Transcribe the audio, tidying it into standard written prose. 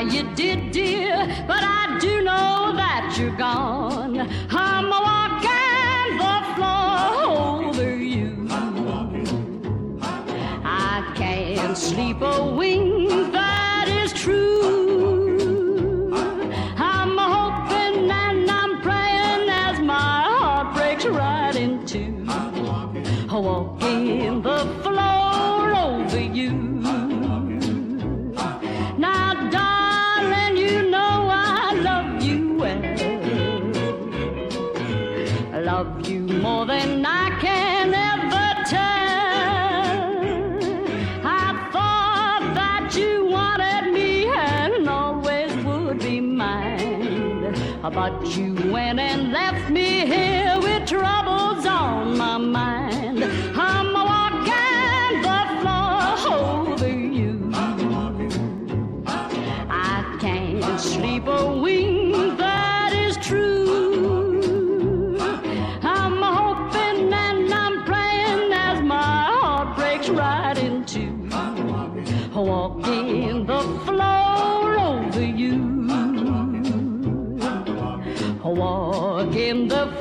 you did, dear, but I do know that you're gone. I'm walking the floor over you. I can't sleep a wink, that is true. I'm hoping and I'm praying as my heart breaks right in two. Walking the floor over you. Now, darling, you know I love you well. I love you more than I can ever tell. I thought that you wanted me and always would be mine. But you went and left me here with troubles on my mind. I'm walking the floor over you. I can't sleep a wink, that is true. I'm hoping and I'm praying as my heart breaks right in two. Walking the floor over you. Walking the